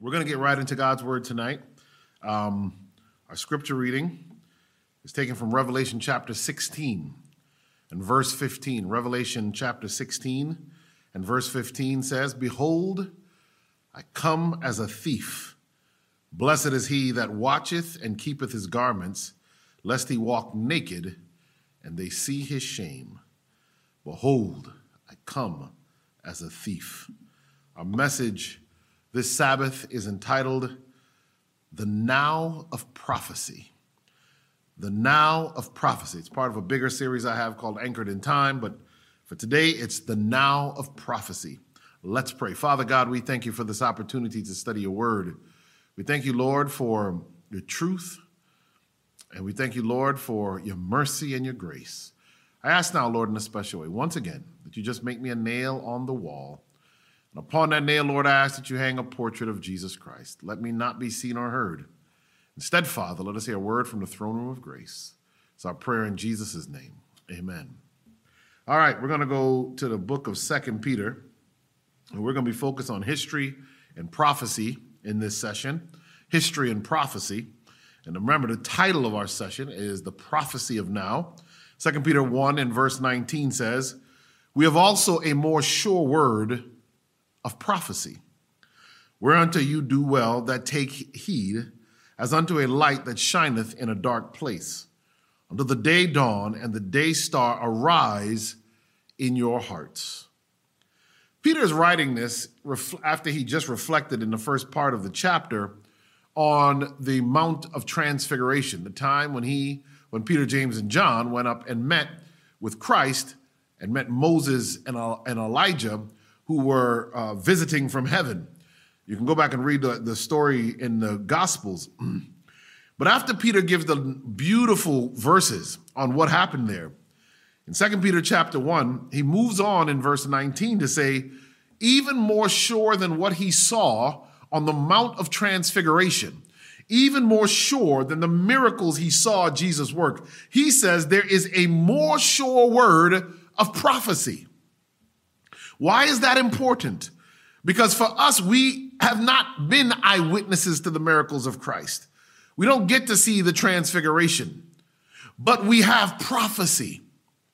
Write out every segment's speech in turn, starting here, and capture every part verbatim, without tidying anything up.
We're going to get right into God's word tonight. Um, our scripture reading is taken from Revelation chapter sixteen and verse fifteen. Revelation chapter sixteen and verse fifteen says, "Behold, I come as a thief. Blessed is he that watcheth and keepeth his garments, lest he walk naked and they see his shame. Behold, I come as a thief." Our message this Sabbath is entitled, "The Now of Prophecy." The Now of Prophecy. It's part of a bigger series I have called Anchored in Time, but for today, it's the Now of Prophecy. Let's pray. Father God, we thank you for this opportunity to study your word. We thank you, Lord, for your truth, and we thank you, Lord, for your mercy and your grace. I ask now, Lord, in a special way, once again, that you just make me a nail on the wall. And upon that nail, Lord, I ask that you hang a portrait of Jesus Christ. Let me not be seen or heard. Instead, Father, let us hear a word from the throne room of grace. It's our prayer in Jesus' name. Amen. All right, we're going to go to the book of Second Peter, and we're going to be focused on history and prophecy in this session. History and prophecy. And remember, the title of our session is The Prophecy of Now. Second Peter one and verse nineteen says, "We have also a more sure word of prophecy, whereunto you do well that take heed, as unto a light that shineth in a dark place, until the day dawn and the day star arise in your hearts." Peter is writing this after he just reflected in the first part of the chapter on the Mount of Transfiguration, the time when he, when Peter, James, and John went up and met with Christ and met Moses and, and Elijah, who were uh, visiting from heaven. You can go back and read the, the story in the Gospels. But after Peter gives the beautiful verses on what happened there, in Second Peter chapter one, he moves on in verse nineteen to say, even more sure than what he saw on the Mount of Transfiguration, even more sure than the miracles he saw Jesus work, he says there is a more sure word of prophecy. Why is that important? Because for us, we have not been eyewitnesses to the miracles of Christ. We don't get to see the transfiguration, but we have prophecy.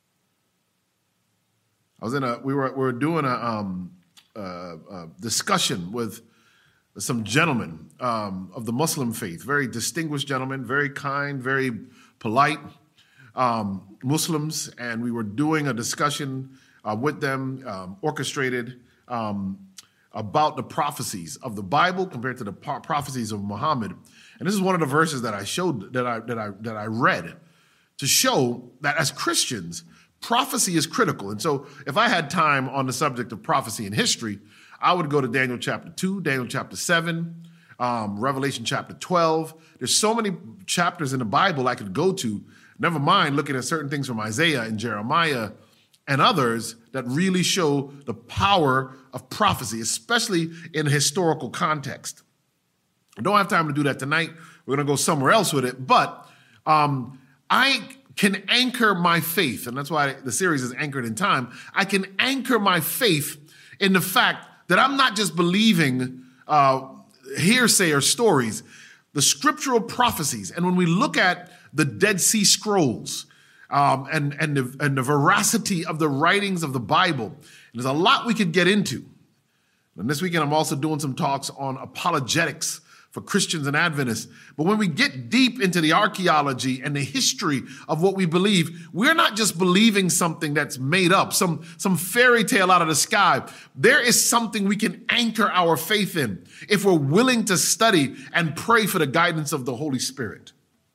I was in a, we were, we were doing a, um, uh, a discussion with some gentlemen um, of the Muslim faith, very distinguished gentlemen, very kind, very polite um, Muslims, and we were doing a discussion Uh, with them, um, orchestrated um, about the prophecies of the Bible compared to the pro- prophecies of Muhammad. And this is one of the verses that I showed, that I that I that I read, to show that as Christians, prophecy is critical. And so, if I had time on the subject of prophecy and history, I would go to Daniel chapter two, Daniel chapter seven, um, Revelation chapter twelve. There's so many chapters in the Bible I could go to. Never mind looking at certain things from Isaiah and Jeremiah and others that really show the power of prophecy, especially in a historical context. I don't have time to do that tonight. We're going to go somewhere else with it. But um, I can anchor my faith, and that's why the series is Anchored in Time. I can anchor my faith in the fact that I'm not just believing uh, hearsay or stories, the scriptural prophecies. And when we look at the Dead Sea Scrolls, Um, and, and, the, and the veracity of the writings of the Bible. And there's a lot we could get into. And this weekend, I'm also doing some talks on apologetics for Christians and Adventists. But when we get deep into the archaeology and the history of what we believe, we're not just believing something that's made up, some, some fairy tale out of the sky. There is something we can anchor our faith in if we're willing to study and pray for the guidance of the Holy Spirit.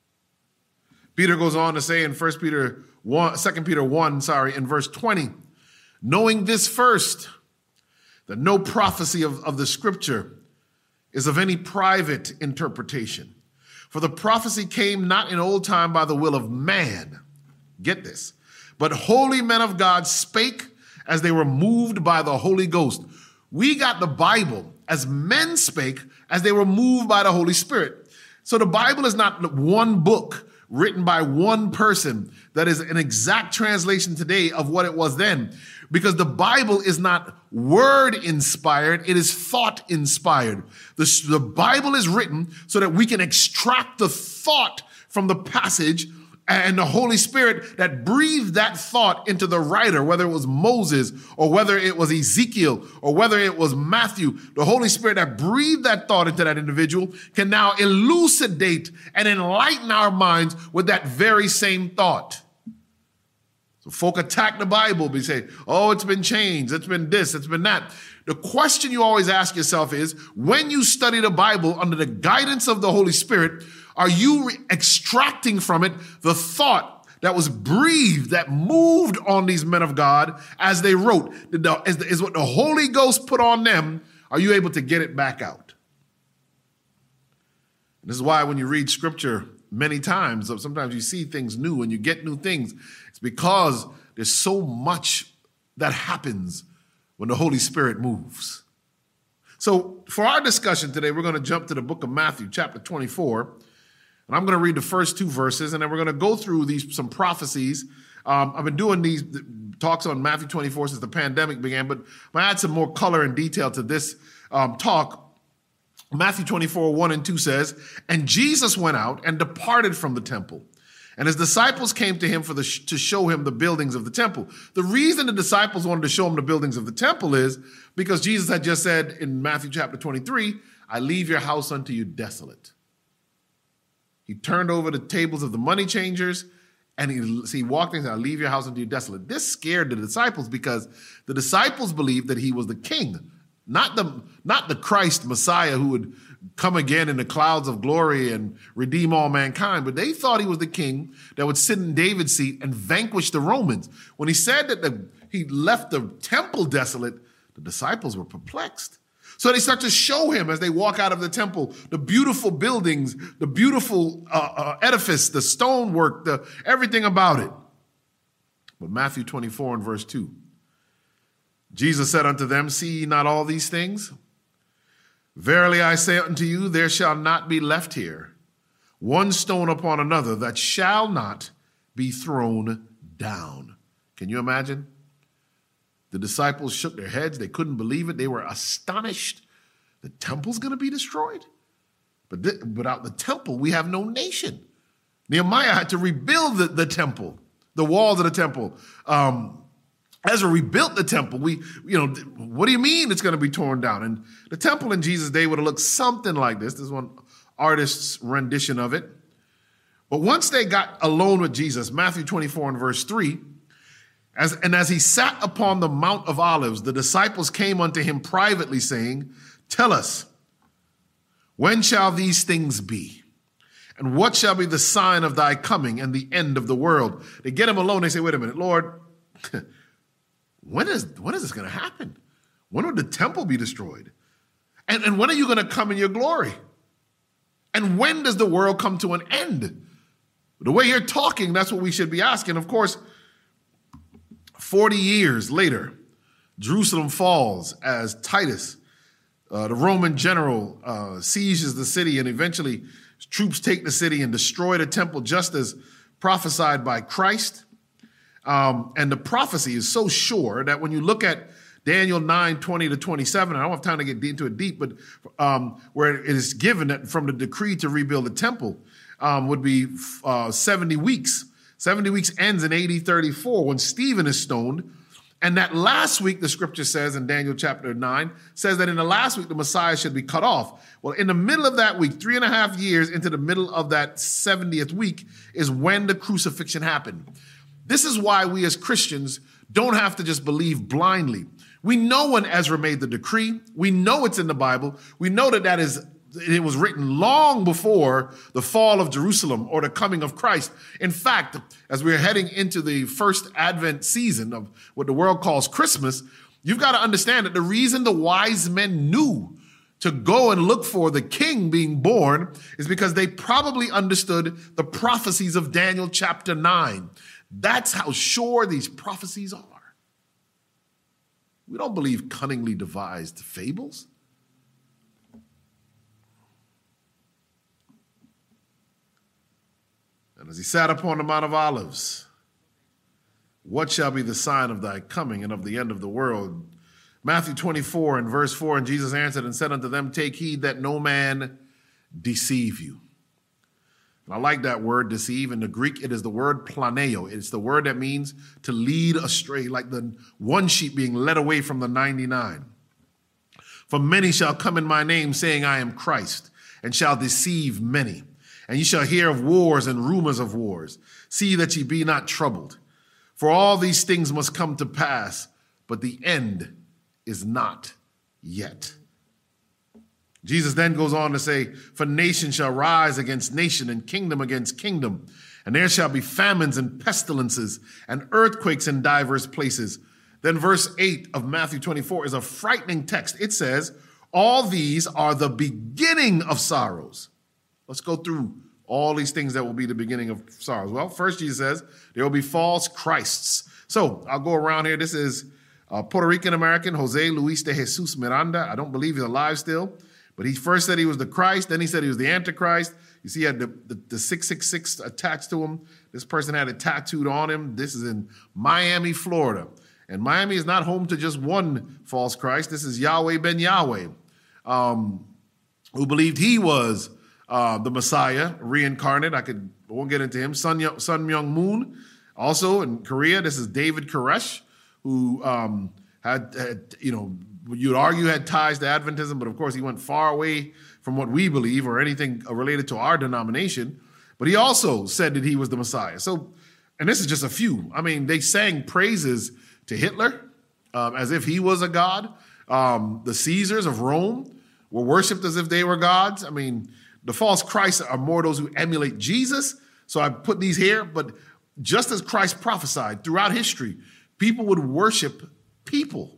Peter goes on to say in First Peter one, Second Peter one, sorry, in verse twenty, knowing this first, that no prophecy of, of the scripture is of any private interpretation. For the prophecy came not in old time by the will of man. Get this. But holy men of God spake as they were moved by the Holy Ghost. We got the Bible as men spake as they were moved by the Holy Spirit. So the Bible is not one book written by one person that is an exact translation today of what it was then. Because the Bible is not word inspired, it is thought inspired. The, the Bible is written so that we can extract the thought from the passage, and the Holy Spirit that breathed that thought into the writer, whether it was Moses or whether it was Ezekiel or whether it was Matthew, the Holy Spirit that breathed that thought into that individual can now elucidate and enlighten our minds with that very same thought. So folk attack the Bible, they say, oh, it's been changed, it's been this, it's been that. The question you always ask yourself is, when you study the Bible under the guidance of the Holy Spirit, are you re- extracting from it the thought that was breathed, that moved on these men of God as they wrote? Is, is what the Holy Ghost put on them, are you able to get it back out? And this is why when you read scripture many times, sometimes you see things new and you get new things. It's because there's so much that happens when the Holy Spirit moves. So for our discussion today, we're going to jump to the book of Matthew, chapter twenty-four. And I'm going to read the first two verses, and then we're going to go through these some prophecies. Um, I've been doing these talks on Matthew twenty-four since the pandemic began, but I'm going to add some more color and detail to this um, talk. Matthew twenty-four, one and two says, and Jesus went out and departed from the temple. And his disciples came to him for the sh- to show him the buildings of the temple. The reason the disciples wanted to show him the buildings of the temple is because Jesus had just said in Matthew chapter twenty-three, I leave your house unto you desolate. He turned over the tables of the money changers, and he, so he walked in and said, I leave your house unto you desolate. This scared the disciples because the disciples believed that he was the king, not the, not the Christ Messiah who would come again in the clouds of glory and redeem all mankind, but they thought he was the king that would sit in David's seat and vanquish the Romans. When he said that the, he left the temple desolate, the disciples were perplexed. So they start to show him as they walk out of the temple, the beautiful buildings, the beautiful uh, uh, edifice, the stonework, the everything about it. But Matthew twenty-four and verse two, Jesus said unto them, see ye not all these things? Verily I say unto you, there shall not be left here one stone upon another that shall not be thrown down. Can you imagine? The disciples shook their heads. They couldn't believe it. They were astonished. The temple's going to be destroyed? But th- without the temple, we have no nation. Nehemiah had to rebuild the, the temple, the walls of the temple. Um, Ezra rebuilt the temple. We, you know, what do you mean it's going to be torn down? And the temple in Jesus' day would have looked something like this. This is one artist's rendition of it. But once they got alone with Jesus, Matthew twenty-four and verse three, As, and as he sat upon the Mount of Olives, the disciples came unto him privately, saying, tell us, when shall these things be? And what shall be the sign of thy coming and the end of the world? They get him alone. They say, wait a minute, Lord, when is, when is this going to happen? When will the temple be destroyed? And, and when are you going to come in your glory? And when does the world come to an end? The way you're talking, that's what we should be asking. Of course, forty years later, Jerusalem falls as Titus, uh, the Roman general, uh, sieges the city, and eventually troops take the city and destroy the temple just as prophesied by Christ. Um, and the prophecy is so sure that when you look at Daniel nine, twenty to twenty-seven, I don't have time to get into it deep, but um, where it is given that from the decree to rebuild the temple um, would be uh, seventy weeks. seventy weeks ends in A D thirty-four when Stephen is stoned. And that last week, the scripture says in Daniel chapter nine, says that in the last week, the Messiah should be cut off. Well, in the middle of that week, three and a half years into the middle of that seventieth week is when the crucifixion happened. This is why we as Christians don't have to just believe blindly. We know when Ezra made the decree. We know it's in the Bible. We know that that is It was written long before the fall of Jerusalem or the coming of Christ. In fact, as we're heading into the first Advent season of what the world calls Christmas, you've got to understand that the reason the wise men knew to go and look for the king being born is because they probably understood the prophecies of Daniel chapter nine. That's how sure these prophecies are. We don't believe cunningly devised fables. And As he sat upon the Mount of Olives, what shall be the sign of thy coming and of the end of the world? Matthew twenty-four and verse four, and Jesus answered and said unto them, take heed that no man deceive you. And I like that word, deceive. In the Greek, it is the word planeo. It's the word that means to lead astray, like the one sheep being led away from the ninety-nine. For many shall come in my name, saying, I am Christ, and shall deceive many. And ye shall hear of wars and rumors of wars. See that ye be not troubled. For all these things must come to pass, but the end is not yet. Jesus then goes on to say, for nation shall rise against nation and kingdom against kingdom. And there shall be famines and pestilences and earthquakes in divers places. Then verse eight of Matthew twenty-four is a frightening text. It says, all these are the beginning of sorrows. Let's go through all these things that will be the beginning of sorrows. Well, first Jesus says, there will be false Christs. So I'll go around here. This is uh, Puerto Rican American Jose Luis de Jesus Miranda. I don't believe he's alive still. But he first said he was the Christ, then he said he was the Antichrist. You see, he had the, the, the six six six attached to him. This person had it tattooed on him. This is in Miami, Florida. And Miami is not home to just one false Christ. This is Yahweh ben Yahweh, um, who believed he was uh, the Messiah, reincarnate. I could I won't get into him. Sun, Sun Myung Moon, also in Korea. This is David Koresh, who um, had, had, you know, you'd argue had ties to Adventism, but of course he went far away from what we believe or anything related to our denomination. But he also said that he was the Messiah. So, and this is just a few. I mean, they sang praises to Hitler um, as if he was a god. Um, the Caesars of Rome were worshipped as if they were gods. I mean, the false Christs are more those who emulate Jesus. So I put these here, but just as Christ prophesied throughout history, people would worship people.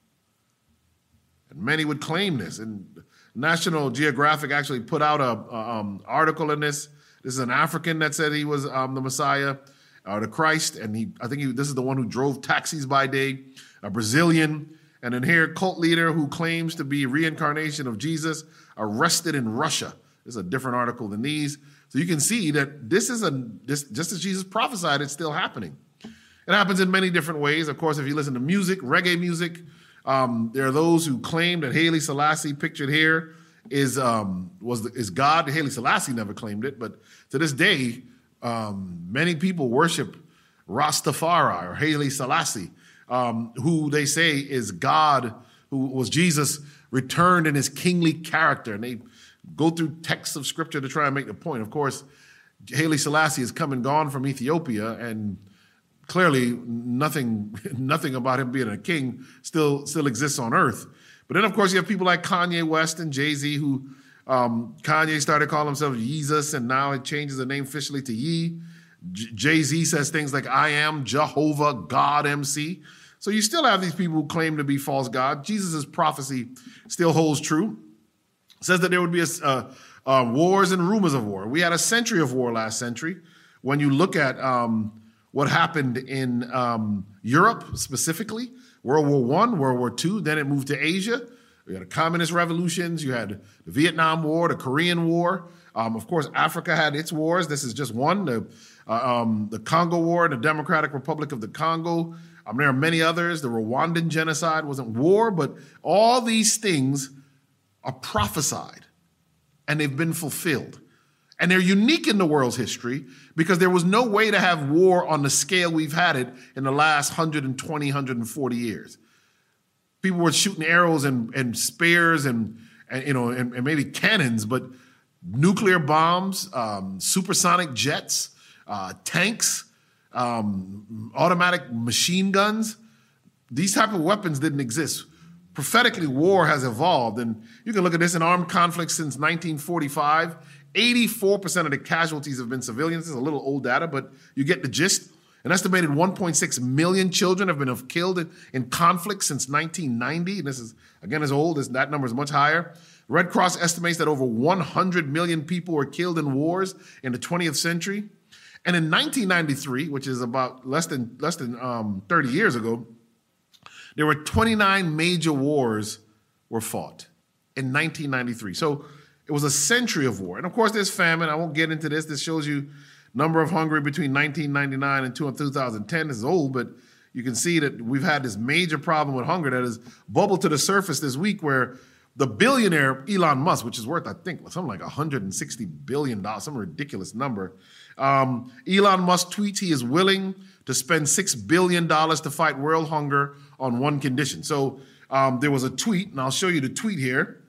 And many would claim this. And National Geographic actually put out a, a um, article in this. This is an African that said he was um, the Messiah, or the Christ. And he, I think he, this is the one who drove taxis by day, a Brazilian. And then here, cult leader who claims to be reincarnation of Jesus, arrested in Russia. This is a different article than these. So you can see that this is a, this, just as Jesus prophesied, it's still happening. It happens in many different ways. Of course, if you listen to music, reggae music, Um, there are those who claim that Haile Selassie, pictured here, is um, was the, is God. Haile Selassie never claimed it, but to this day, um, many people worship Rastafari or Haile Selassie, um, who they say is God, who was Jesus returned in his kingly character. And they go through texts of scripture to try and make the point. Of course, Haile Selassie has come and gone from Ethiopia, and clearly, nothing, nothing about him being a king still, still exists on earth. But then, of course, you have people like Kanye West and Jay-Z, who um, Kanye started calling himself Yeezus, and now it changes the name officially to Yee. J- Jay-Z says things like, I am Jehovah God M C. So you still have these people who claim to be false God. Jesus' prophecy still holds true. It says that there would be a, uh, uh, wars and rumors of war. We had a century of war last century. When you look at Um, what happened in um, Europe specifically, World War One, World War Two, then it moved to Asia. You had the communist revolutions, you had the Vietnam War, the Korean War. Um, of course, Africa had its wars. This is just one, the, uh, um, the Congo War, the Democratic Republic of the Congo. Um, there are many others. The Rwandan genocide wasn't war, but all these things are prophesied, and they've been fulfilled. And they're unique in the world's history because there was no way to have war on the scale we've had it in the last one hundred twenty, one hundred forty years. People were shooting arrows and, and spears and, and you know and, and maybe cannons, but nuclear bombs, um, supersonic jets, uh, tanks, um, automatic machine guns, these type of weapons didn't exist. Prophetically, war has evolved, and you can look at this in armed conflicts since nineteen forty-five. eighty-four percent of the casualties have been civilians. This is a little old data, but you get the gist. An estimated one point six million children have been killed in, in conflict since nineteen ninety. And this is, again, as old as that number is much higher. Red Cross estimates that over one hundred million people were killed in wars in the twentieth century. And in nineteen ninety-three, which is about less than, less than um, thirty years ago, there were twenty-nine major wars were fought in nineteen ninety-three. So it was a century of war. And of course, there's famine. I won't get into this. This shows you number of hungry between nineteen ninety-nine and two thousand ten. This is old, but you can see that we've had this major problem with hunger that has bubbled to the surface this week, where the billionaire Elon Musk, which is worth, I think, something like one hundred sixty billion dollars, some ridiculous number. Um, Elon Musk tweets he is willing to spend six billion dollars to fight world hunger on one condition. So um, there was a tweet, and I'll show you the tweet here.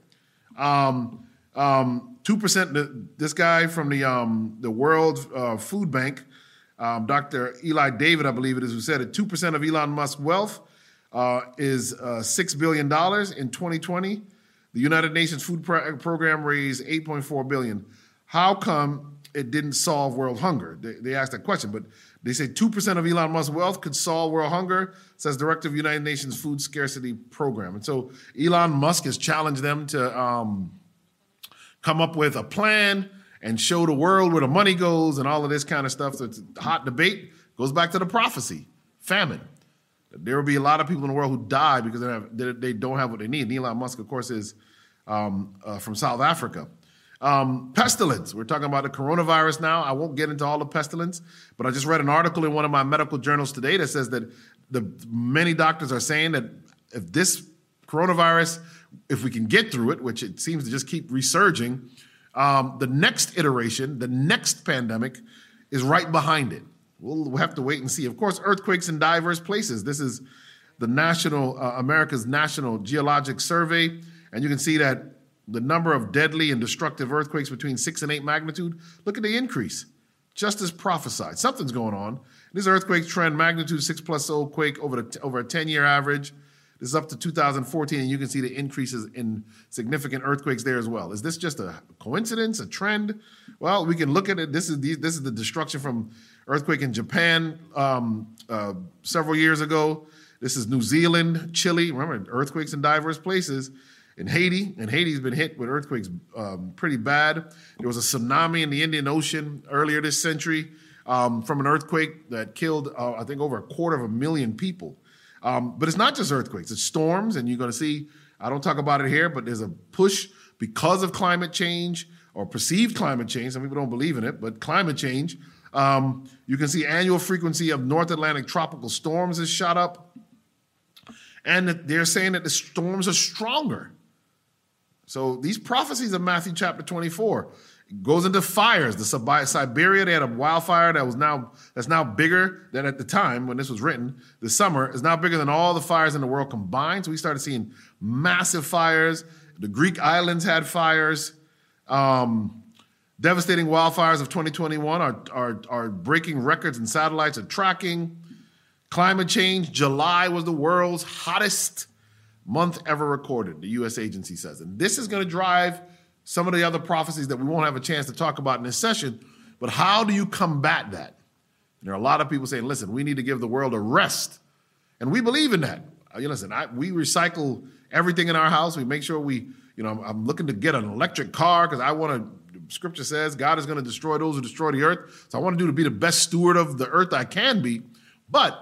Um, um, two percent, this guy from the, um, the World uh, Food Bank, um, Doctor Eli David, I believe it is, who said that two percent of Elon Musk's wealth uh, is uh, six billion dollars in twenty twenty. The United Nations Food Pro- Program raised eight point four billion dollars. How come it didn't solve world hunger? They, they asked that question, but they say two percent of Elon Musk's wealth could solve world hunger, says Director of United Nations Food Scarcity Program. And so Elon Musk has challenged them to um, come up with a plan and show the world where the money goes and all of this kind of stuff. So it's a hot debate. Goes back to the prophecy, famine. There will be a lot of people in the world who die because they, have, they don't have what they need. And Elon Musk, of course, is um, uh, from South Africa. Um, pestilence. We're talking about the coronavirus now. I won't get into all the pestilence, but I just read an article in one of my medical journals today that says that the many doctors are saying that if this coronavirus, if we can get through it, which it seems to just keep resurging, um, the next iteration, the next pandemic, is right behind it. We'll, we'll have to wait and see. Of course, earthquakes in diverse places. This is the national, uh, America's National Geologic Survey, and you can see that the number of deadly and destructive earthquakes between six and eight magnitude, look at the increase, just as prophesied. Something's going on. This earthquake trend, magnitude six plus zero quake over, the, over a ten-year average. This is up to two thousand fourteen, and you can see the increases in significant earthquakes there as well. Is this just a coincidence, a trend? Well, we can look at it. This is the, this is the destruction from earthquake in Japan um, uh, several years ago. This is New Zealand, Chile. Remember, earthquakes in diverse places. In Haiti, and Haiti's been hit with earthquakes um, pretty bad. There was a tsunami in the Indian Ocean earlier this century um, from an earthquake that killed, uh, I think, over a quarter of a million people. Um, but it's not just earthquakes, it's storms, and you're going to see, I don't talk about it here, but there's a push because of climate change or perceived climate change. Some people don't believe in it, but climate change. Um, you can see annual frequency of North Atlantic tropical storms has shot up, and they're saying that the storms are stronger. So these prophecies of Matthew chapter twenty-four it goes into fires. The Siberia, they had a wildfire that was now that's now bigger than at the time when this was written. The summer is now bigger than all the fires in the world combined. So we started seeing massive fires. The Greek islands had fires. Um, devastating wildfires of twenty twenty-one are, are, are breaking records, and satellites are tracking. Climate change, July was the world's hottest month ever recorded, the U S agency says. And this is going to drive some of the other prophecies that we won't have a chance to talk about in this session. But how do you combat that? And there are a lot of people saying, listen, we need to give the world a rest. And we believe in that. You listen, I, we recycle everything in our house. We make sure we, you know, I'm, I'm looking to get an electric car because I want to, scripture says God is going to destroy those who destroy the earth. So I want to do to be the best steward of the earth I can be. But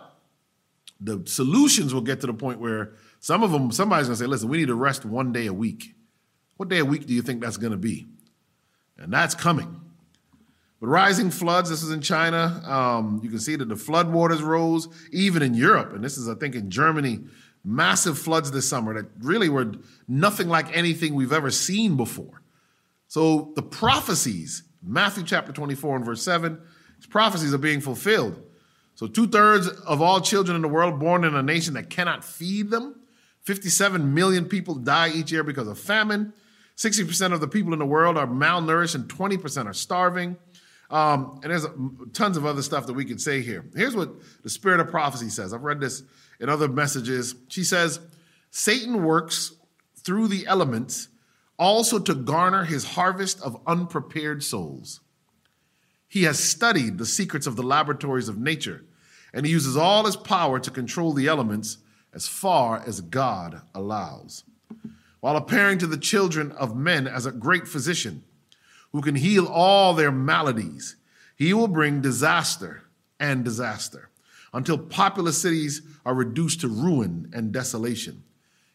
the solutions will get to the point where some of them, somebody's going to say, listen, we need to rest one day a week. What day a week do you think that's going to be? And that's coming. But rising floods, this is in China. Um, you can see that the flood waters rose, even in Europe. And this is, I think, in Germany, massive floods this summer that really were nothing like anything we've ever seen before. So the prophecies, Matthew chapter twenty-four and verse seven, these prophecies are being fulfilled. So two-thirds of all children in the world born in a nation that cannot feed them. fifty-seven million people die each year because of famine. sixty percent of the people in the world are malnourished and twenty percent are starving. Um, and there's tons of other stuff that we could say here. Here's what the Spirit of Prophecy says. I've read this in other messages. She says, Satan works through the elements also to garner his harvest of unprepared souls. He has studied the secrets of the laboratories of nature, and he uses all his power to control the elements as far as God allows, while appearing to the children of men as a great physician who can heal all their maladies. He will bring disaster and disaster until populous cities are reduced to ruin and desolation.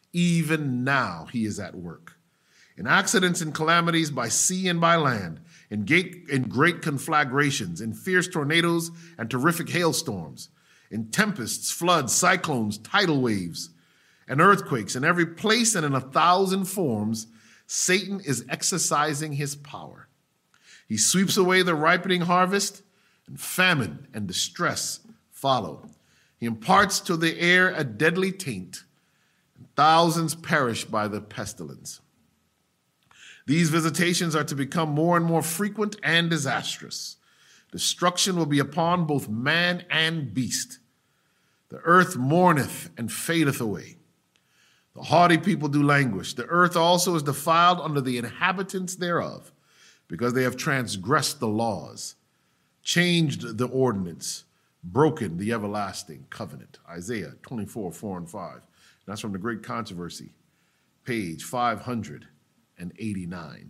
Even now he is at work. In accidents and calamities by sea and by land, in great, in great conflagrations, in fierce tornadoes and terrific hailstorms, in tempests, floods, cyclones, tidal waves, and earthquakes. In every place and in a thousand forms, Satan is exercising his power. He sweeps away the ripening harvest, and famine and distress follow. He imparts to the air a deadly taint, and thousands perish by the pestilence. These visitations are to become more and more frequent and disastrous. Destruction will be upon both man and beast. The earth mourneth and fadeth away. The haughty people do languish. The earth also is defiled under the inhabitants thereof, because they have transgressed the laws, changed the ordinance, broken the everlasting covenant. Isaiah twenty-four, four and five. That's from the Great Controversy, page five hundred eighty-nine.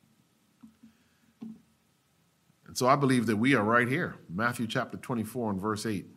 And so I believe that we are right here, Matthew chapter twenty-four and verse eight.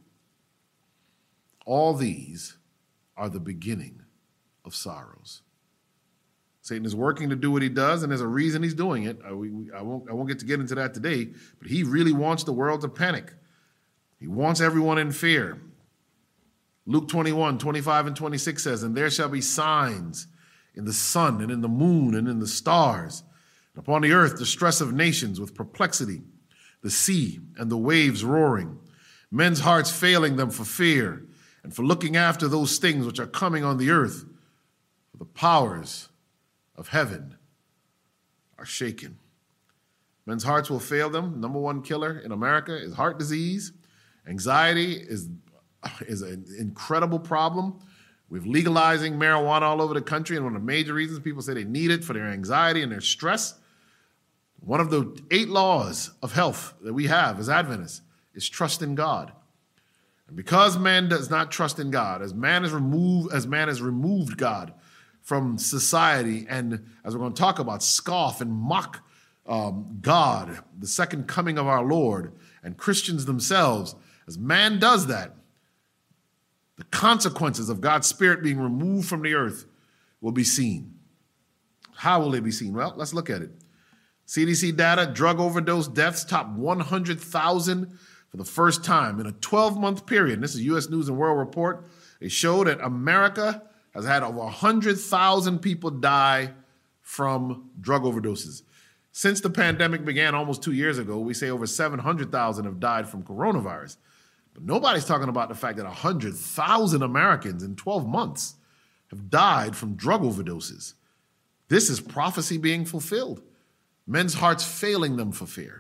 All these are the beginning of sorrows. Satan is working to do what he does, and there's a reason he's doing it. I, we, I, won't, I won't get to get into that today, but he really wants the world to panic. He wants everyone in fear. Luke twenty-one, twenty-five and twenty-six says, "And there shall be signs in the sun and in the moon and in the stars, and upon the earth distress of nations with perplexity, the sea and the waves roaring, men's hearts failing them for fear, and for looking after those things which are coming on the earth. For the powers of heaven are shaken." Men's hearts will fail them. Number one killer in America is heart disease. Anxiety is, is an incredible problem. We're legalizing marijuana all over the country, and one of the major reasons people say they need it for their anxiety and their stress. One of the eight laws of health that we have as Adventists is trust in God. And because man does not trust in God, as man is removed, as man has removed God from society, and as we're going to talk about, scoff and mock um, God, the second coming of our Lord, and Christians themselves, as man does that, the consequences of God's Spirit being removed from the earth will be seen. How will they be seen? Well, let's look at it. C D C data, drug overdose deaths top one hundred thousand for the first time in a twelve-month period. And this is U S News and World Report. They show that America has had over one hundred thousand people die from drug overdoses. Since the pandemic began almost two years ago, we say over seven hundred thousand have died from coronavirus. But nobody's talking about the fact that one hundred thousand Americans in twelve months have died from drug overdoses. This is prophecy being fulfilled. Men's hearts failing them for fear.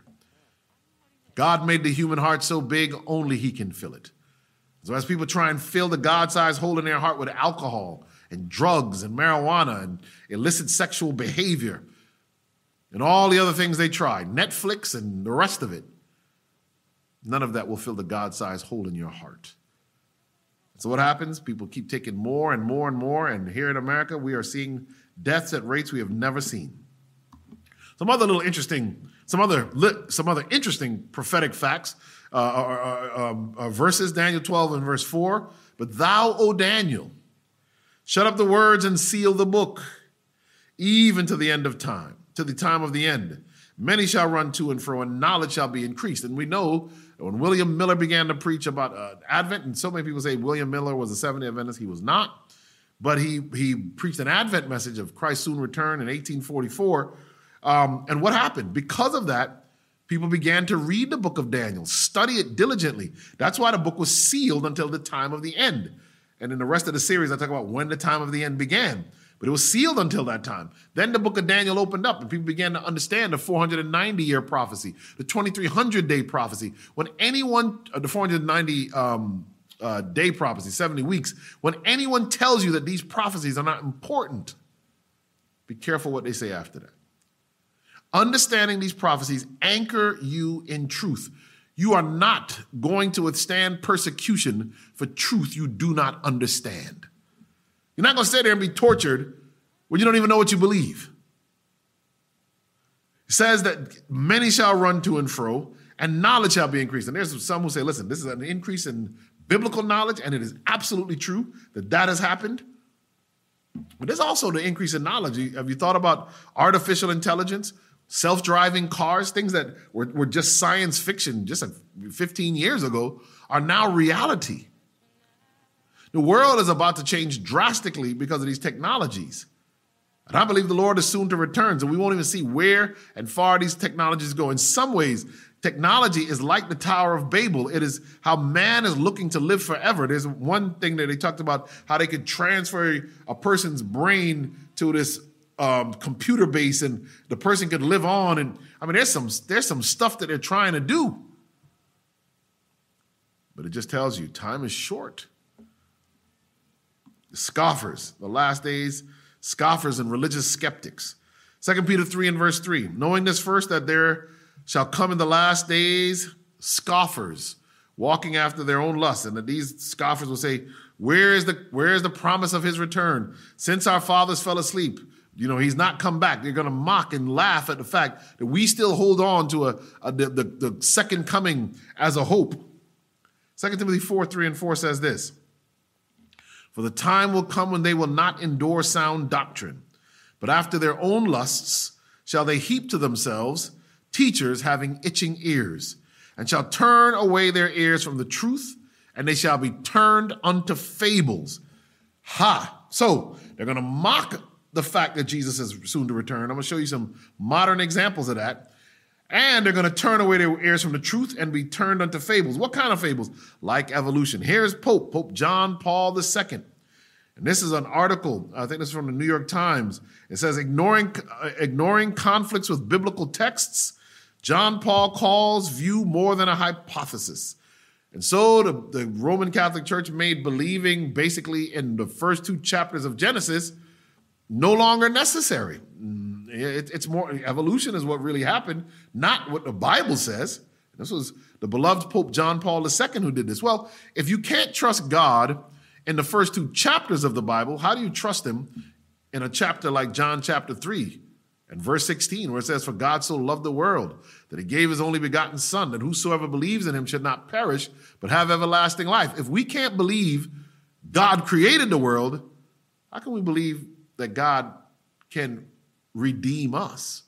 God made the human heart so big, only he can fill it. So as people try and fill the God-sized hole in their heart with alcohol and drugs and marijuana and illicit sexual behavior and all the other things they try, Netflix and the rest of it, none of that will fill the God-sized hole in your heart. So what happens? People keep taking more and more and more, and here in America, we are seeing deaths at rates we have never seen. Some other little interesting, some other some other interesting prophetic facts uh, are, are, um, are verses, Daniel twelve and verse four. "But thou, O Daniel, shut up the words and seal the book, even to the end of time, to the time of the end. Many shall run to and fro, and knowledge shall be increased." And we know when William Miller began to preach about uh, Advent, and so many people say William Miller was a Seventh-day Adventist, he was not. But he, he preached an Advent message of Christ's soon return in eighteen forty-four. Um, and what happened? Because of that, people began to read the book of Daniel, study it diligently. That's why the book was sealed until the time of the end. And in the rest of the series, I talk about when the time of the end began. But it was sealed until that time. Then the book of Daniel opened up, and people began to understand the four hundred ninety-year prophecy, the twenty-three hundred day prophecy. When anyone, uh, the four hundred ninety um, uh, day prophecy, seventy weeks, when anyone tells you that these prophecies are not important, be careful what they say after that. Understanding these prophecies anchor you in truth. You are not going to withstand persecution for truth you do not understand. You're not going to stay there and be tortured when you don't even know what you believe. It says that many shall run to and fro, and knowledge shall be increased. And there's some who say, listen, this is an increase in biblical knowledge, and it is absolutely true that that has happened. But there's also the increase in knowledge. Have you thought about artificial intelligence? self-driving cars, things that were, were just science fiction just fifteen years ago, are now reality. The world is about to change drastically because of these technologies. And I believe the Lord is soon to return, so we won't even see where and far these technologies go. In some ways, technology is like the Tower of Babel. It is how man is looking to live forever. There's one thing that they talked about, how they could transfer a person's brain to this um, computer base and the person could live on. And I mean, there's some, there's some stuff that they're trying to do. But it just tells you time is short. The scoffers, the last days, scoffers and religious skeptics. Second Peter three and verse three, knowing this first, that there shall come in the last days scoffers, walking after their own lusts, and that these scoffers will say, where is the where is the promise of his return? Since our fathers fell asleep, you know, he's not come back. They're going to mock and laugh at the fact that we still hold on to a, a the, the, the second coming as a hope. Second Timothy four, three and four says this, for the time will come when they will not endure sound doctrine, but after their own lusts shall they heap to themselves teachers having itching ears, and shall turn away their ears from the truth, and they shall be turned unto fables. Ha! So they're going to mock the fact that Jesus is soon to return. I'm going to show you some modern examples of that. And they're going to turn away their ears from the truth and be turned unto fables. What kind of fables? Like evolution. Here's Pope, Pope John Paul the Second. And this is an article, I think this is from the New York Times. It says, ignoring, uh, ignoring conflicts with biblical texts, John Paul calls view more than a hypothesis. And so the, the Roman Catholic Church made believing basically in the first two chapters of Genesis no longer necessary. It, it's more, evolution is what really happened, not what the Bible says. This was the beloved Pope John Paul the Second who did this. Well, if you can't trust God in the first two chapters of the Bible, how do you trust him in a chapter like John chapter three and verse sixteen, where it says, for God so loved the world that he gave his only begotten son, that whosoever believes in him should not perish, but have everlasting life. If we can't believe God created the world, how can we believe that God can redeem us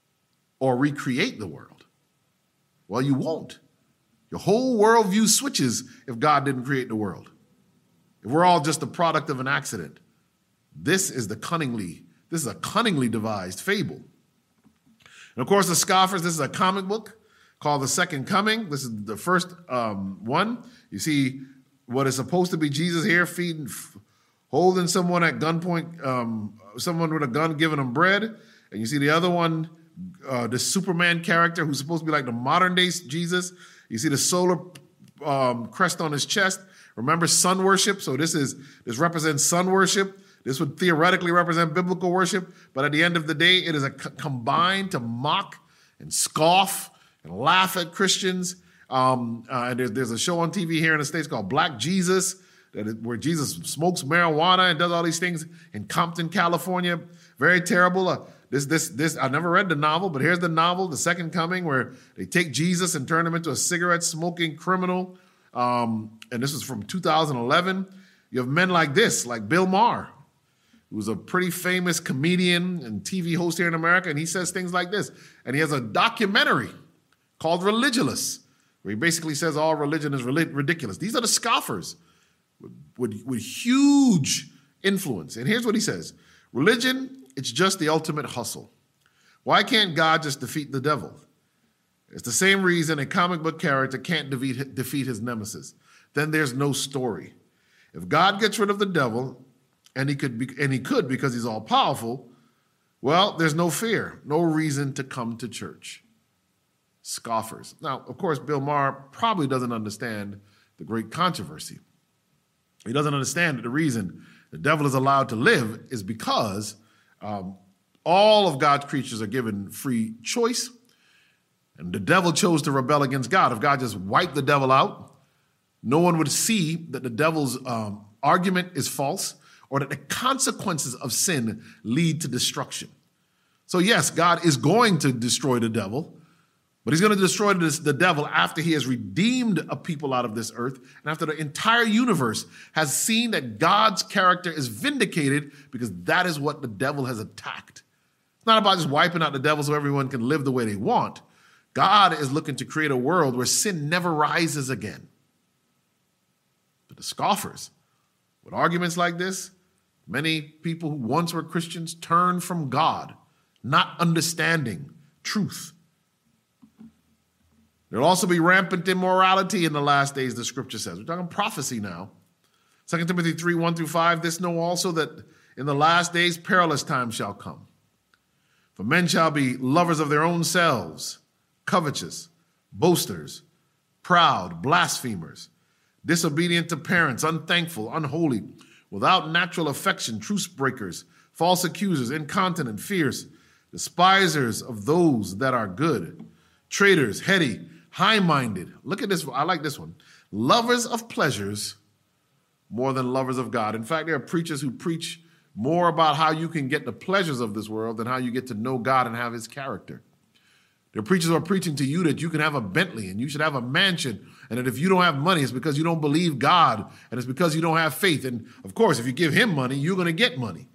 or recreate the world? Well, you won't. Your whole worldview switches if God didn't create the world. If we're all just the product of an accident. This is the cunningly, this is a cunningly devised fable. And of course, the scoffers, this is a comic book called The Second Coming. This is the first um, one. You see what is supposed to be Jesus here feeding, holding someone at gunpoint, um, someone with a gun giving them bread. And you see the other one, uh, the Superman character who's supposed to be like the modern day Jesus. You see the solar um, crest on his chest. Remember sun worship? So this is this represents sun worship. This would theoretically represent biblical worship. But at the end of the day, it is a c- combined to mock and scoff and laugh at Christians. Um, uh, and there's, there's a show on T V here in the States called Black Jesus, that is, where Jesus smokes marijuana and does all these things in Compton, California. Very terrible. Uh, this, this, this. I never read the novel, but here's the novel, The Second Coming, where they take Jesus and turn him into a cigarette-smoking criminal. Um, and this is from two thousand eleven. You have men like this, like Bill Maher, who was a pretty famous comedian and T V host here in America, and he says things like this. And he has a documentary called Religulous, where he basically says all religion is ridiculous. These are the scoffers with, with, with huge influence. And here's what he says. Religion, it's just the ultimate hustle. Why can't God just defeat the devil? It's the same reason a comic book character can't defeat, defeat his nemesis. Then there's no story. If God gets rid of the devil, and he could be, and he could because he's all powerful, well, there's no fear, no reason to come to church. Scoffers. Now, of course, Bill Maher probably doesn't understand the great controversy. He doesn't understand that the reason the devil is allowed to live is because um, all of God's creatures are given free choice. And the devil chose to rebel against God. If God just wiped the devil out, no one would see that the devil's um, argument is false or that the consequences of sin lead to destruction. So yes, God is going to destroy the devil, but he's going to destroy this, the devil after he has redeemed a people out of this earth and after the entire universe has seen that God's character is vindicated, because that is what the devil has attacked. It's not about just wiping out the devil so everyone can live the way they want. God is looking to create a world where sin never rises again. But the scoffers, with arguments like this, many people who once were Christians turn from God, not understanding truth. There'll also be rampant immorality in the last days, the scripture says. We're talking prophecy now. Second Timothy three, one through five, this know also that in the last days perilous times shall come. For men shall be lovers of their own selves, covetous, boasters, proud, blasphemers, disobedient to parents, unthankful, unholy, without natural affection, truce breakers, false accusers, incontinent, fierce, despisers of those that are good, traitors, heady, high-minded. Look at this. I like this one. Lovers of pleasures more than lovers of God. In fact, there are preachers who preach more about how you can get the pleasures of this world than how you get to know God and have his character. There are preachers who are preaching to you that you can have a Bentley and you should have a mansion, and that if you don't have money, it's because you don't believe God, and it's because you don't have faith. And of course, if you give him money, you're going to get money.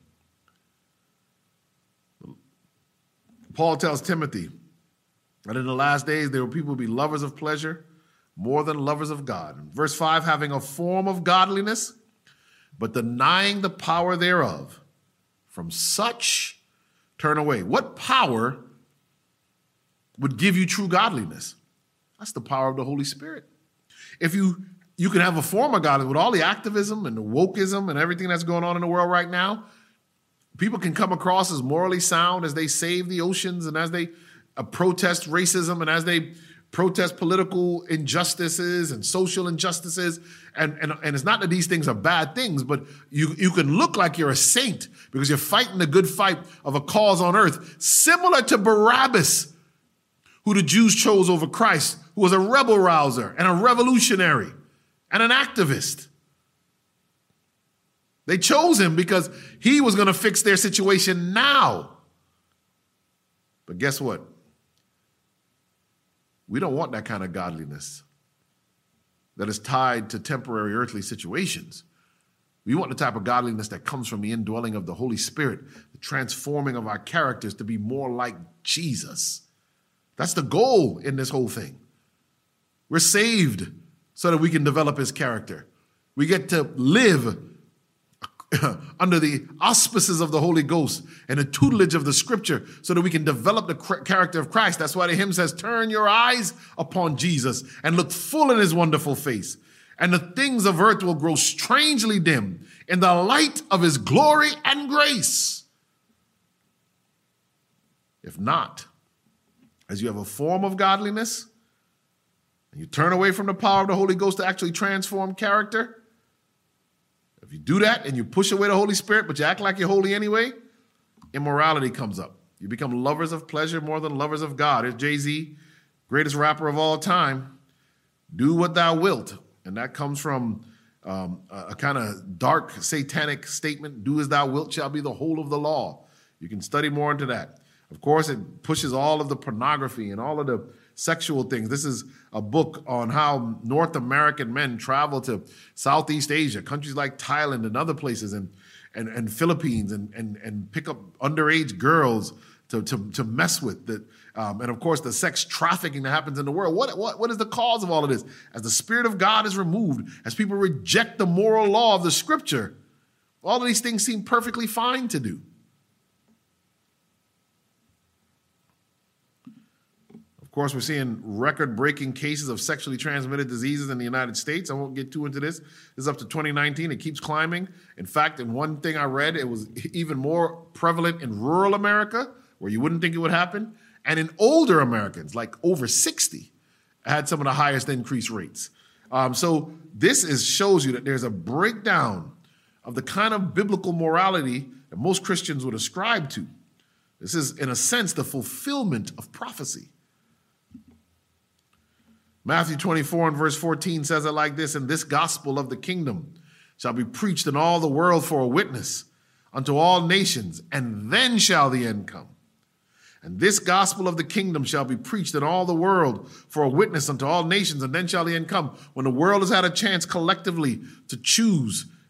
Paul tells Timothy that in the last days there will people be lovers of pleasure more than lovers of God. In verse five, having a form of godliness, but denying the power thereof, from such turn away. What power would give you true godliness? That's the power of the Holy Spirit. If you you can have a form of godliness with all the activism and the wokeism and everything that's going on in the world right now, people can come across as morally sound as they save the oceans and as they uh, protest racism and as they protest political injustices and social injustices. And, and, and it's not that these things are bad things, but you, you can look like you're a saint because you're fighting the good fight of a cause on earth, similar to Barabbas, who the Jews chose over Christ, who was a rebel rouser and a revolutionary and an activist. They chose him because he was going to fix their situation now. But guess what? We don't want that kind of godliness that is tied to temporary earthly situations. We want the type of godliness that comes from the indwelling of the Holy Spirit, the transforming of our characters to be more like Jesus. That's the goal in this whole thing. We're saved so that we can develop his character. We get to live under the auspices of the Holy Ghost and the tutelage of the scripture so that we can develop the character of Christ. That's why the hymn says, turn your eyes upon Jesus and look full in his wonderful face. And the things of earth will grow strangely dim in the light of his glory and grace. If not, as you have a form of godliness and you turn away from the power of the Holy Ghost to actually transform character, if you do that and you push away the Holy Spirit, but you act like you're holy anyway, immorality comes up. You become lovers of pleasure more than lovers of God. Here's Jay-Z, greatest rapper of all time. Do what thou wilt. And that comes from um, a, a kind of dark satanic statement. Do as thou wilt shall be the whole of the law. You can study more into that. Of course, it pushes all of the pornography and all of the sexual things. This is a book on how North American men travel to Southeast Asia, countries like Thailand and other places, and and, and Philippines, and, and and pick up underage girls to to, to mess with. That um, and of course the sex trafficking that happens in the world. What, what what is the cause of all of this? As the Spirit of God is removed, as people reject the moral law of the Scripture, all of these things seem perfectly fine to do. Of course, we're seeing record-breaking cases of sexually transmitted diseases in the United States. I won't get too into this. This is up to twenty nineteen. It keeps climbing. In fact, in one thing I read, it was even more prevalent in rural America, where you wouldn't think it would happen, and in older Americans, like over sixty, had some of the highest increase rates. Um, so this is shows you that there's a breakdown of the kind of biblical morality that most Christians would ascribe to. This is, in a sense, the fulfillment of prophecy. Matthew twenty-four and verse fourteen says it like this, and this gospel of the kingdom shall be preached in all the world for a witness unto all nations, and then shall the end come. And this gospel of the kingdom shall be preached in all the world for a witness unto all nations, and then shall the end come. When the world has had a chance collectively to choose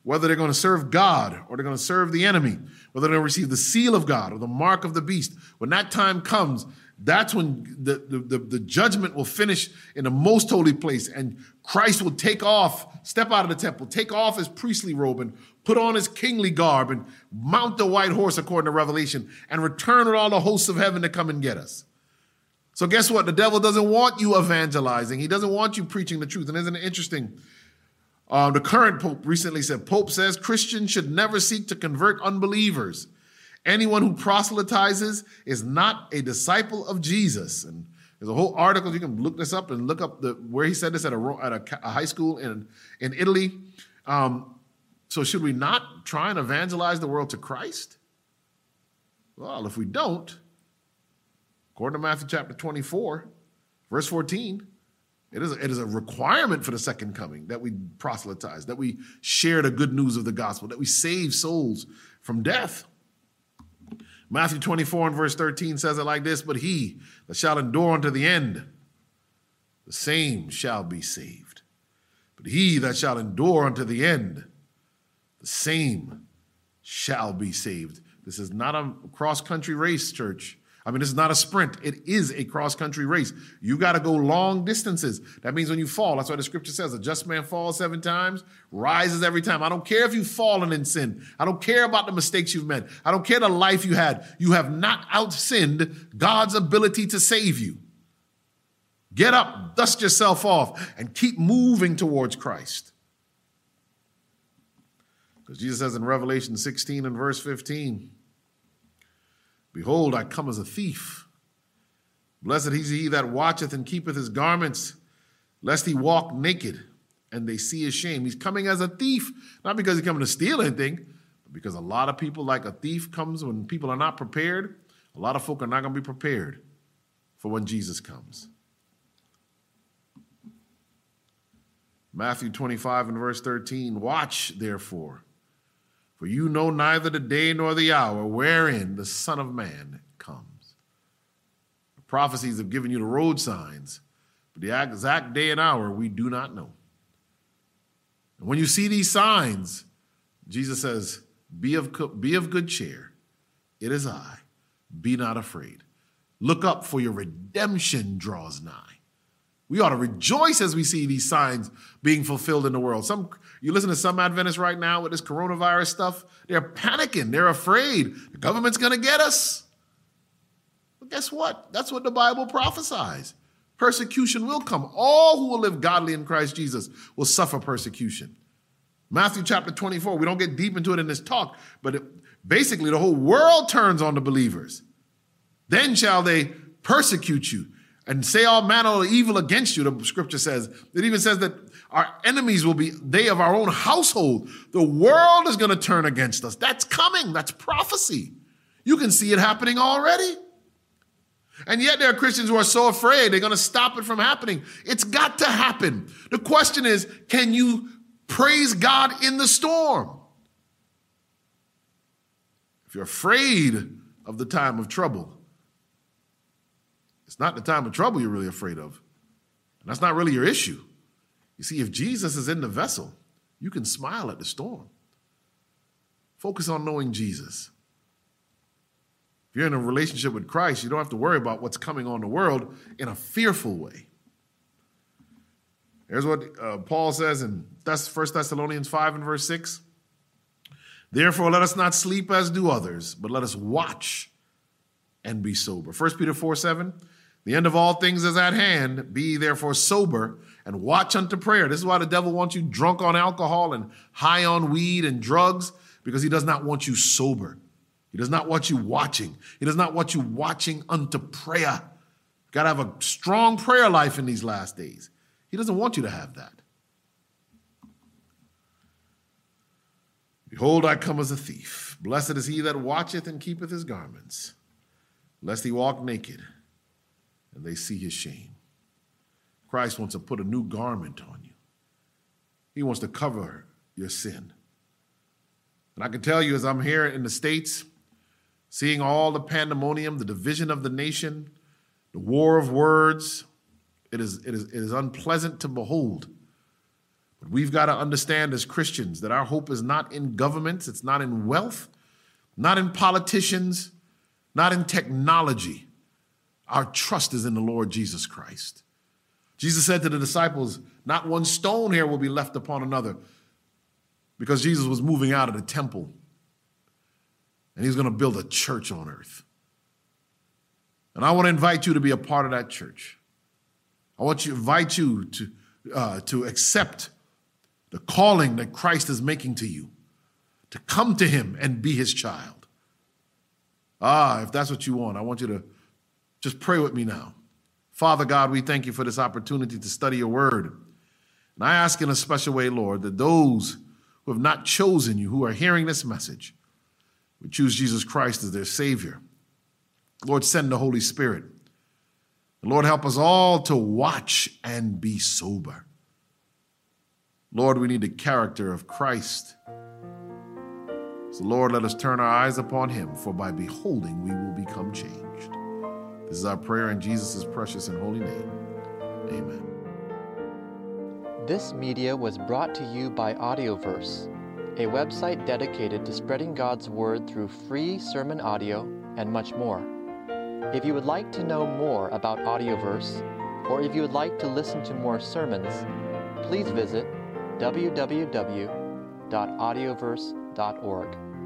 whether they're going to serve God or they're going to serve the enemy, whether they're going to receive the seal of God or the mark of the beast. When that time comes, that's when the, the, the, the judgment will finish in the most holy place, and Christ will take off, step out of the temple, take off his priestly robe and put on his kingly garb and mount the white horse according to Revelation and return with all the hosts of heaven to come and get us. So guess what? The devil doesn't want you evangelizing. He doesn't want you preaching the truth. And isn't it interesting? Uh, the current Pope recently said, Pope says Christians should never seek to convert unbelievers. Anyone who proselytizes is not a disciple of Jesus. And there's a whole article. You can look this up and look up the where he said this at a, at a, a high school in, in Italy. Um, so should we not try and evangelize the world to Christ? Well, if we don't, according to Matthew chapter twenty-four, verse fourteen, it is, a, it is a requirement for the second coming that we proselytize, that we share the good news of the gospel, that we save souls from death. Matthew twenty-four and verse thirteen says it like this, but he that shall endure unto the end, the same shall be saved. But he that shall endure unto the end, the same shall be saved. This is not a cross-country race, church. I mean, this is not a sprint. It is a cross-country race. You got to go long distances. That means when you fall, that's why the scripture says, a just man falls seven times, rises every time. I don't care if you've fallen in sin. I don't care about the mistakes you've made. I don't care the life you had. You have not out-sinned God's ability to save you. Get up, dust yourself off, and keep moving towards Christ. Because Jesus says in Revelation sixteen and verse fifteen, behold, I come as a thief. Blessed is he that watcheth and keepeth his garments, lest he walk naked and they see his shame. He's coming as a thief, not because he's coming to steal anything, but because a lot of people, like a thief comes when people are not prepared. A lot of folk are not going to be prepared for when Jesus comes. Matthew twenty-five and verse thirteen, watch therefore, for you know neither the day nor the hour wherein the Son of Man comes. The prophecies have given you the road signs, but the exact day and hour we do not know. And when you see these signs, Jesus says, be of, be of good cheer. It is I. Be not afraid. Look up, for your redemption draws nigh. We ought to rejoice as we see these signs being fulfilled in the world. Some, you listen to some Adventists right now with this coronavirus stuff, they're panicking. They're afraid. The government's going to get us. But guess what? That's what the Bible prophesies. Persecution will come. All who will live godly in Christ Jesus will suffer persecution. Matthew chapter twenty-four, we don't get deep into it in this talk, but it, basically the whole world turns on the believers. Then shall they persecute you and say all manner of evil against you, the scripture says. It even says that our enemies will be they of our own household. The world is going to turn against us. That's coming. That's prophecy. You can see it happening already. And yet there are Christians who are so afraid they're going to stop it from happening. It's got to happen. The question is, can you praise God in the storm? If you're afraid of the time of trouble, it's not the time of trouble you're really afraid of. And that's not really your issue. You see, if Jesus is in the vessel, you can smile at the storm. Focus on knowing Jesus. If you're in a relationship with Christ, you don't have to worry about what's coming on the world in a fearful way. Here's what uh, Paul says in First Thessalonians five and verse six. Therefore, let us not sleep as do others, but let us watch and be sober. First Peter four seven. The end of all things is at hand. Be therefore sober and watch unto prayer. This is why the devil wants you drunk on alcohol and high on weed and drugs, because he does not want you sober. He does not want you watching. He does not want you watching unto prayer. You've got to have a strong prayer life in these last days. He doesn't want you to have that. Behold, I come as a thief. Blessed is he that watcheth and keepeth his garments, lest he walk naked and they see his shame. Christ wants to put a new garment on you. He wants to cover your sin. And I can tell you, as I'm here in the States, seeing all the pandemonium, the division of the nation, the war of words, it is, it is, it is unpleasant to behold. But we've got to understand as Christians that our hope is not in governments, it's not in wealth, not in politicians, not in technology. Our trust is in the Lord Jesus Christ. Jesus said to the disciples, not one stone here will be left upon another, because Jesus was moving out of the temple and he's going to build a church on earth. And I want to invite you to be a part of that church. I want to invite you to, uh, to accept the calling that Christ is making to you, to come to him and be his child. Ah, if that's what you want, I want you to just pray with me now. Father God, we thank you for this opportunity to study your word. And I ask in a special way, Lord, that those who have not chosen you, who are hearing this message, would choose Jesus Christ as their Savior. Lord, send the Holy Spirit. And Lord, help us all to watch and be sober. Lord, we need the character of Christ. So Lord, let us turn our eyes upon him, for by beholding we will become changed. This is our prayer in Jesus' precious and holy name. Amen. This media was brought to you by Audioverse, a website dedicated to spreading God's word through free sermon audio and much more. If you would like to know more about Audioverse, or if you would like to listen to more sermons, please visit w w w dot audioverse dot org.